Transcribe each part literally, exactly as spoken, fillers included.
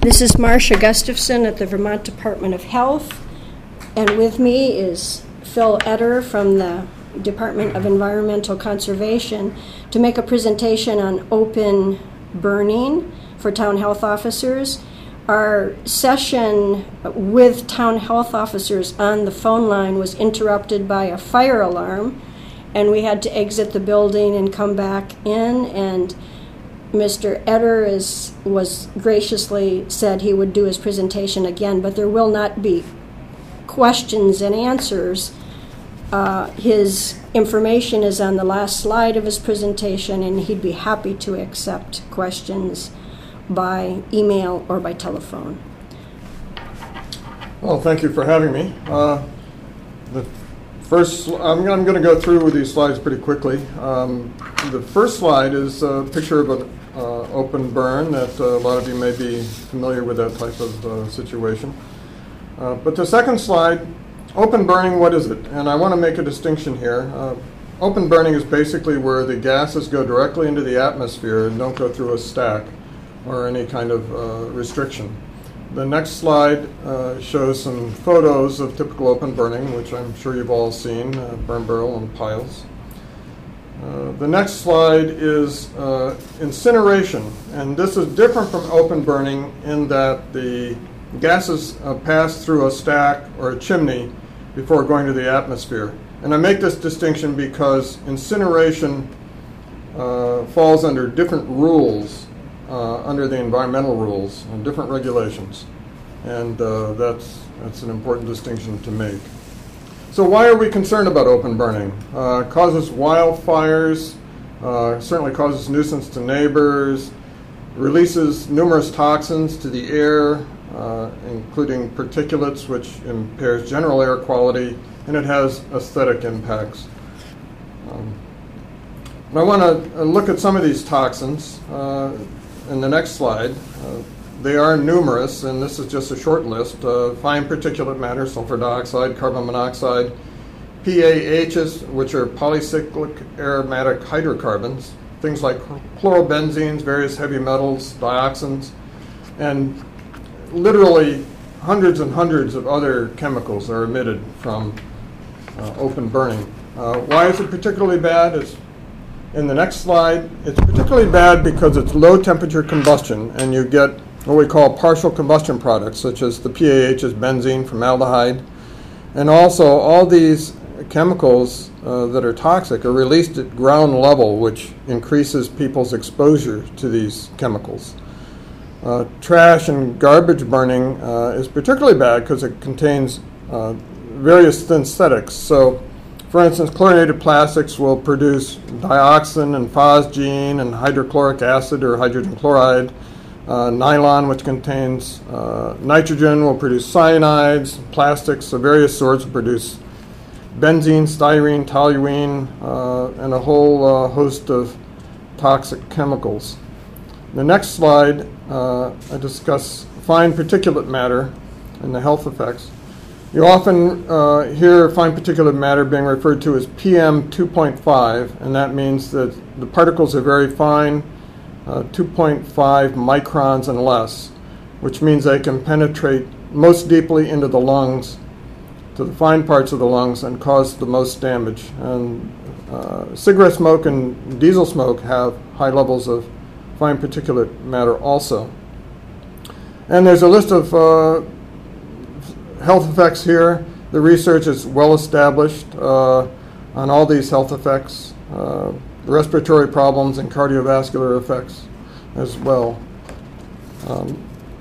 This is Marcia Gustafson at the Vermont Department of Health, and with me is Phil Etter from the Department of Environmental Conservation to make a presentation on open burning for town health officers. Our session with town health officers on the phone line was interrupted by a fire alarm, and we had to exit the building and come back in, and Mister Etter is, was graciously said he would do his presentation again, but there will not be questions and answers. Uh, his information is on the last slide of his presentation, and he'd be happy to accept questions by email or by telephone. Well, thank you for having me. Uh, the first, I'm, I'm going to go through these slides pretty quickly. Um, the first slide is a picture of an uh, open burn that uh, a lot of you may be familiar with that type of uh, situation. Uh, but the second slide, open burning, what is it? And I want to make a distinction here. Uh, open burning is basically where the gases go directly into the atmosphere and don't go through a stack or any kind of uh, restriction. The next slide uh, shows some photos of typical open burning, which I'm sure you've all seen, uh, burn barrel and piles. Uh, the next slide is uh, incineration, and this is different from open burning in that the gases uh, pass through a stack or a chimney before going to the atmosphere. And I make this distinction because incineration uh, falls under different rules, uh, under the environmental rules and different regulations. And uh, that's, that's an important distinction to make. So why are we concerned about open burning? Uh, it causes wildfires, uh, certainly causes nuisance to neighbors, releases numerous toxins to the air, uh, including particulates, which impairs general air quality, and it has aesthetic impacts. Um, I want to look at some of these toxins uh, in the next slide. Uh, They are numerous, and this is just a short list. Uh, fine particulate matter, sulfur dioxide, carbon monoxide, P A Hs, which are polycyclic aromatic hydrocarbons, things like chlorobenzenes, various heavy metals, dioxins, and literally hundreds and hundreds of other chemicals are emitted from uh, open burning. Uh, why is it particularly bad? It's in the next slide. It's particularly bad because it's low temperature combustion, and you get what we call partial combustion products, such as the P A Hs, benzene, formaldehyde. And also, all these chemicals uh, that are toxic are released at ground level, which increases people's exposure to these chemicals. Uh, trash and garbage burning uh, is particularly bad because it contains uh, various synthetics. So, for instance, chlorinated plastics will produce dioxin and phosgene and hydrochloric acid or hydrogen chloride. Uh, nylon, which contains uh, nitrogen, will produce cyanides. Plastics of various sorts will produce benzene, styrene, toluene, uh, and a whole uh, host of toxic chemicals. The next slide, uh, I discuss fine particulate matter and the health effects. You often uh, hear fine particulate matter being referred to as P M two point five, and that means that the particles are very fine, Uh, two point five microns and less, which means they can penetrate most deeply into the lungs, to the fine parts of the lungs, and cause the most damage. And uh, cigarette smoke and diesel smoke have high levels of fine particulate matter also. And there's a list of uh, health effects here. The research is well established uh, on all these health effects. Uh, respiratory problems and cardiovascular effects as well. Um,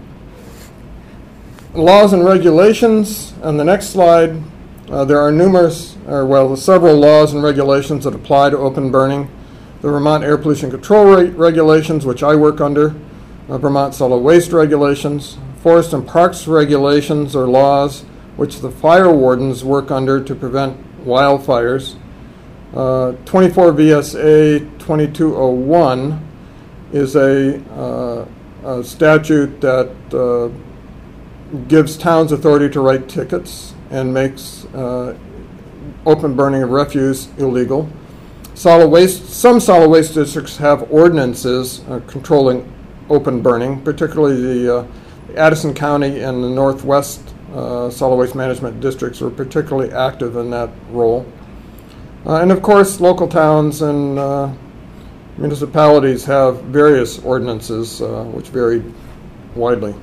laws and regulations. On the next slide, uh, there are numerous, or well, several laws and regulations that apply to open burning. The Vermont Air Pollution Control Rate regulations, which I work under, uh, Vermont Solid Waste regulations, Forest and Parks regulations or laws, which the fire wardens work under to prevent wildfires. Uh, twenty-four V S A twenty-two oh one is a, uh, a statute that uh, gives towns authority to write tickets and makes uh, open burning of refuse illegal. Solid waste, some solid waste districts have ordinances uh, controlling open burning, particularly the uh, Addison County and the Northwest uh, Solid Waste Management Districts were particularly active in that role. Uh, and of course, local towns and uh, municipalities have various ordinances uh, which vary widely.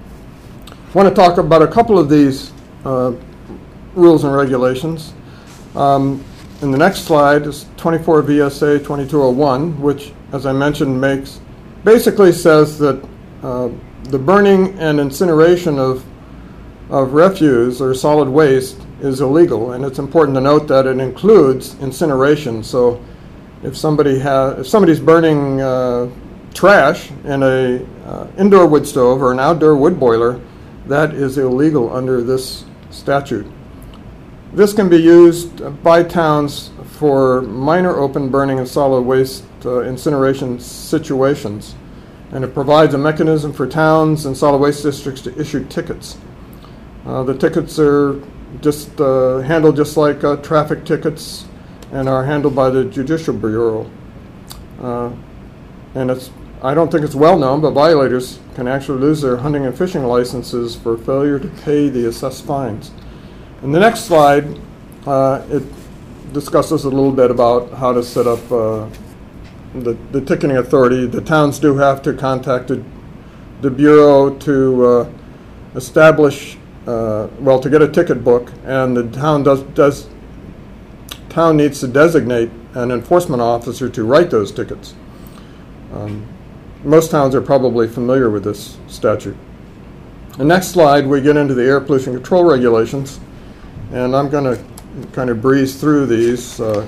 I want to talk about a couple of these uh, rules and regulations. Um, in the next slide is twenty-four V S A twenty-two oh one, which, as I mentioned, makes basically says that uh, the burning and incineration of of refuse or solid waste is illegal, and it's important to note that it includes incineration. So, if somebody has, if somebody's burning uh, trash in a uh, indoor wood stove or an outdoor wood boiler, that is illegal under this statute. This can be used by towns for minor open burning and solid waste uh, incineration situations, and it provides a mechanism for towns and solid waste districts to issue tickets. Uh, the tickets are just uh, handled just like uh, traffic tickets and are handled by the Judicial Bureau. Uh, and it's, I don't think it's well known, but violators can actually lose their hunting and fishing licenses for failure to pay the assessed fines. In the next slide, uh, it discusses a little bit about how to set up uh, the, the ticketing authority. The towns do have to contact the, the Bureau to uh, establish, uh, well, to get a ticket book, and the town does, does town needs to designate an enforcement officer to write those tickets. Um, most towns are probably familiar with this statute. The next slide, we get into the air pollution control regulations. And I'm going to kind of breeze through these. Uh,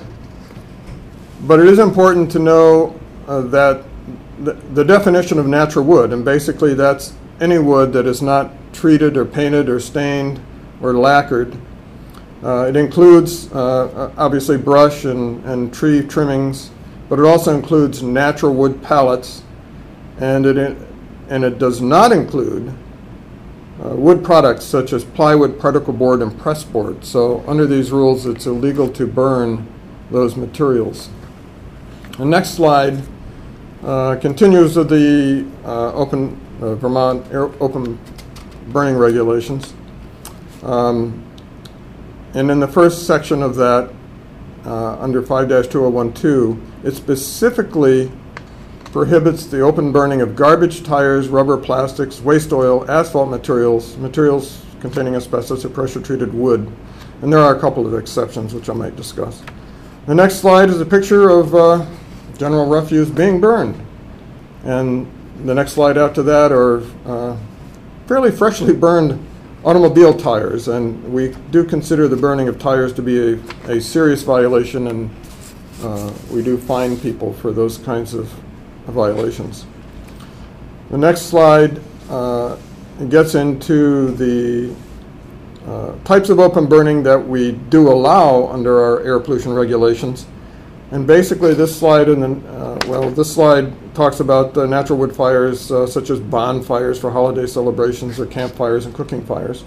but it is important to know uh, that the, the definition of natural wood, and basically that's any wood that is not treated or painted or stained or lacquered. Uh, it includes uh, obviously brush and, and tree trimmings, but it also includes natural wood pallets, and it, and it does not include Uh, wood products such as plywood, particle board, and press board. So under these rules, it's illegal to burn those materials. The next slide uh, continues with the uh, open uh, Vermont air, open burning regulations. Um, and in the first section of that, uh, under five dash two oh one two, it specifically prohibits the open burning of garbage, tires, rubber, plastics, waste oil, asphalt materials, materials containing asbestos or pressure-treated wood. And there are a couple of exceptions, which I might discuss. The next slide is a picture of uh, general refuse being burned. And the next slide after that are uh, fairly freshly burned automobile tires. And we do consider the burning of tires to be a, a serious violation, and uh, we do fine people for those kinds of violations. The next slide uh, gets into the uh, types of open burning that we do allow under our air pollution regulations. And basically this slide, in the, uh, well, this slide talks about the natural wood fires uh, such as bonfires for holiday celebrations or campfires and cooking fires.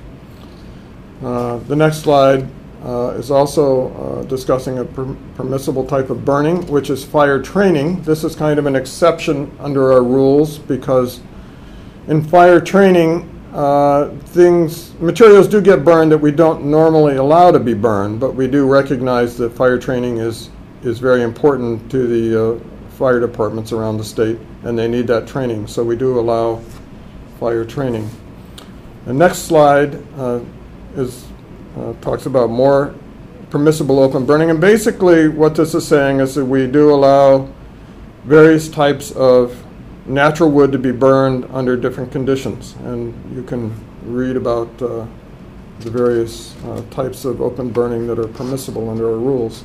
Uh, the next slide Uh, is also uh, discussing a per- permissible type of burning, which is fire training. This is kind of an exception under our rules because in fire training, uh, things, materials do get burned that we don't normally allow to be burned, but we do recognize that fire training is, is very important to the uh, fire departments around the state, and they need that training, so we do allow fire training. The next slide uh, is Uh, talks about more permissible open burning. And basically what this is saying is that we do allow various types of natural wood to be burned under different conditions. And you can read about uh, the various uh, types of open burning that are permissible under our rules.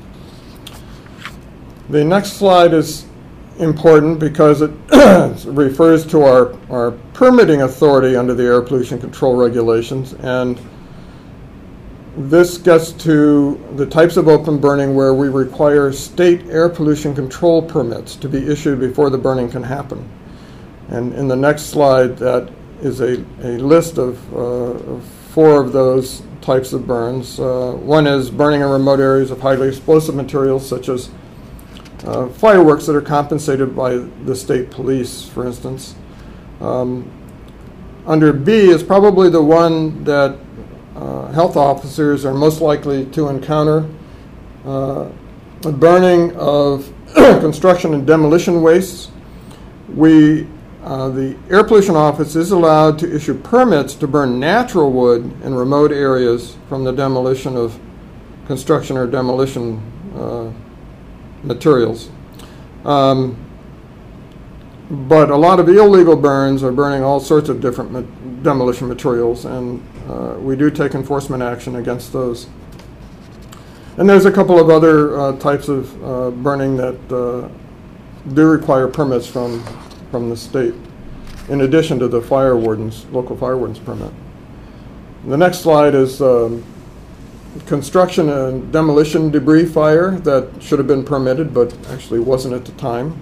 The next slide is important because it refers to our, our permitting authority under the air pollution control regulations. And this gets to the types of open burning where we require state air pollution control permits to be issued before the burning can happen. And in the next slide, that is a, a list of, uh, of four of those types of burns. Uh, one is burning in remote areas of highly explosive materials, such as uh, fireworks that are compensated by the state police, for instance. Um, under B is probably the one that uh, health officers are most likely to encounter. Uh, the burning of construction and demolition wastes. We, uh, the Air Pollution Office is allowed to issue permits to burn natural wood in remote areas from the demolition of construction or demolition uh, materials. Um, but a lot of illegal burns are burning all sorts of different ma- demolition materials, and uh, we do take enforcement action against those. And there's a couple of other uh, types of uh, burning that uh, do require permits from, from the state, in addition to the fire wardens, local fire wardens permit. The next slide is um, construction and demolition debris fire that should have been permitted, but actually wasn't at the time.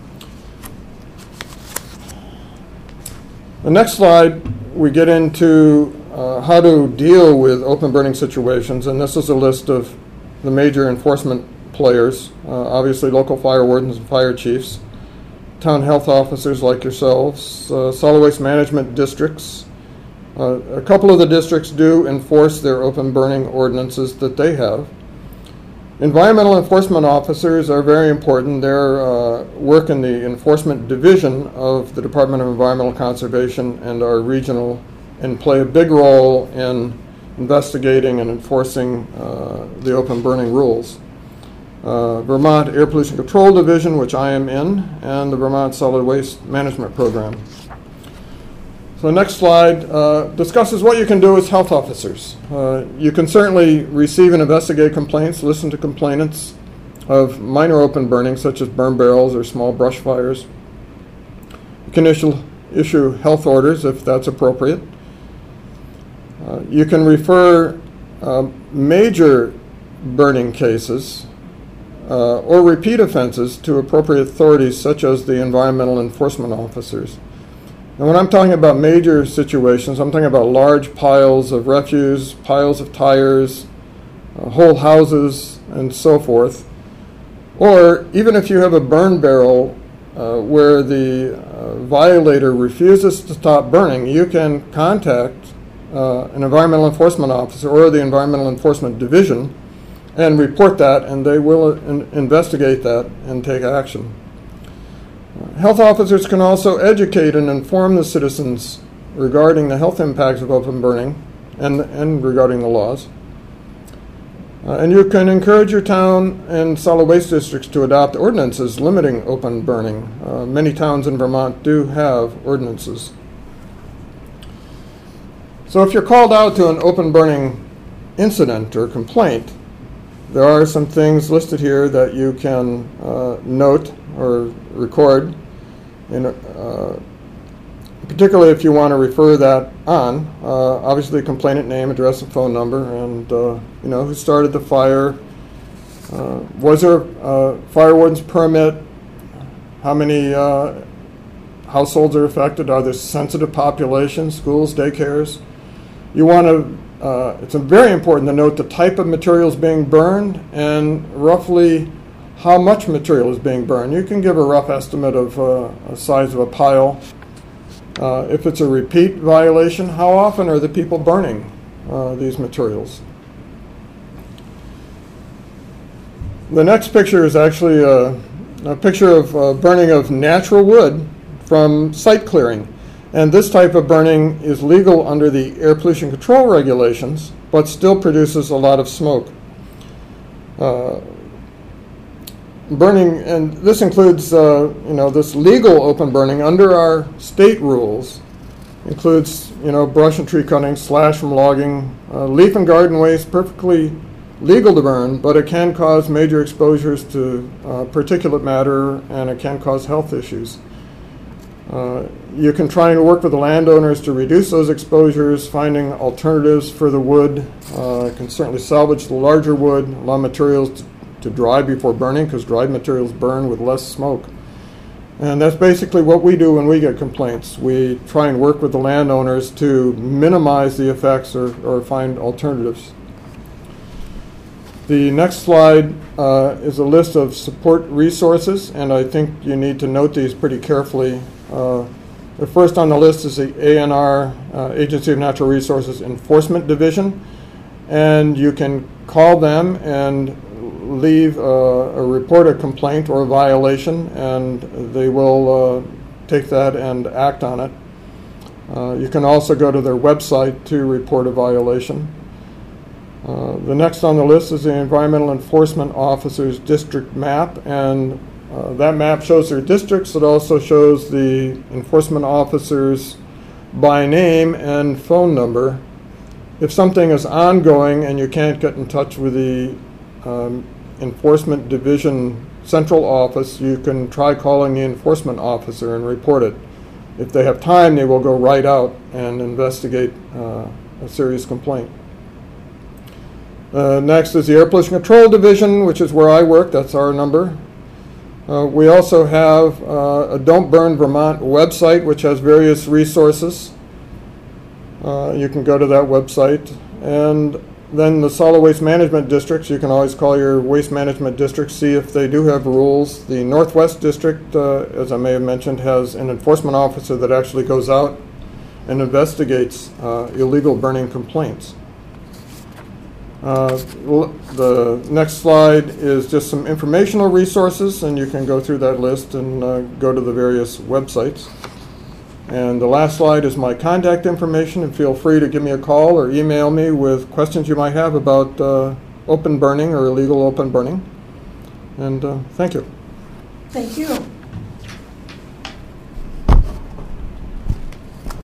The next slide, we get into uh, how to deal with open burning situations, and this is a list of the major enforcement players, uh, obviously local fire wardens and fire chiefs, town health officers like yourselves, uh, solid waste management districts. Uh, a couple of the districts do enforce their open burning ordinances that they have. Environmental enforcement officers are very important. They uh, work in the enforcement division of the Department of Environmental Conservation and are regional and play a big role in investigating and enforcing uh, the open burning rules. Uh, Vermont Air Pollution Control Division, which I am in, and the Vermont Solid Waste Management Program. So the next slide uh, discusses what you can do as health officers. Uh, you can certainly receive and investigate complaints, listen to complainants of minor open burning, such as burn barrels or small brush fires. You can issue, issue health orders if that's appropriate. Uh, you can refer uh, major burning cases uh, or repeat offenses to appropriate authorities such as the environmental enforcement officers. And when I'm talking about major situations, I'm talking about large piles of refuse, piles of tires, uh, whole houses, and so forth. Or even if you have a burn barrel uh, where the uh, violator refuses to stop burning, you can contact Uh, an environmental enforcement officer or the environmental enforcement division and report that, and they will in- investigate that and take action. Uh, health officers can also educate and inform the citizens regarding the health impacts of open burning and, and regarding the laws. Uh, and you can encourage your town and solid waste districts to adopt ordinances limiting open burning. Uh, many towns in Vermont do have ordinances. So if you're called out to an open burning incident or complaint, there are some things listed here that you can uh, note or record, in, uh, particularly if you want to refer that on. Uh, obviously, complainant name, address, and phone number, and uh, you know who started the fire. Uh, was there a fire warden's permit? How many uh, households are affected? Are there sensitive populations, schools, daycares? You want to, uh, it's very important to note the type of materials being burned and roughly how much material is being burned. You can give a rough estimate of uh, a size of a pile. Uh, if it's a repeat violation, how often are the people burning uh, these materials? The next picture is actually a, a picture of uh, burning of natural wood from site clearing. And this type of burning is legal under the air pollution control regulations, but still produces a lot of smoke. Uh, burning, and this includes, uh, you know, this legal open burning under our state rules, includes, you know, brush and tree cutting, slash from logging, uh, leaf and garden waste, perfectly legal to burn, but it can cause major exposures to uh, particulate matter, and it can cause health issues. Uh, you can try and work with the landowners to reduce those exposures, finding alternatives for the wood. Uh, can certainly salvage the larger wood, allow materials to, to dry before burning, because dried materials burn with less smoke. And that's basically what we do when we get complaints. We try and work with the landowners to minimize the effects or, or find alternatives. The next slide uh, is a list of support resources, and I think you need to note these pretty carefully. Uh, The first on the list is the A N R, uh, Agency of Natural Resources Enforcement Division, and you can call them and leave uh, a report, a complaint, or a violation, and they will uh, take that and act on it. Uh, you can also go to their website to report a violation. Uh, the next on the list is the Environmental Enforcement Officer's District Map, and uh, that map shows their districts. It also shows the enforcement officers by name and phone number. If something is ongoing and you can't get in touch with the um, Enforcement Division Central Office, you can try calling the enforcement officer and report it. If they have time, they will go right out and investigate uh, a serious complaint. Uh, next is the Air Pollution Control Division, which is where I work. That's our number. Uh, we also have uh, a Don't Burn Vermont website, which has various resources. Uh, you can go to that website. And then the solid waste management districts, you can always call your waste management district, see if they do have rules. The Northwest District, uh, as I may have mentioned, has an enforcement officer that actually goes out and investigates uh, illegal burning complaints. Uh, the next slide is just some informational resources, and you can go through that list and uh, go to the various websites. And the last slide is my contact information, and feel free to give me a call or email me with questions you might have about uh, open burning or illegal open burning. And uh, thank you. Thank you.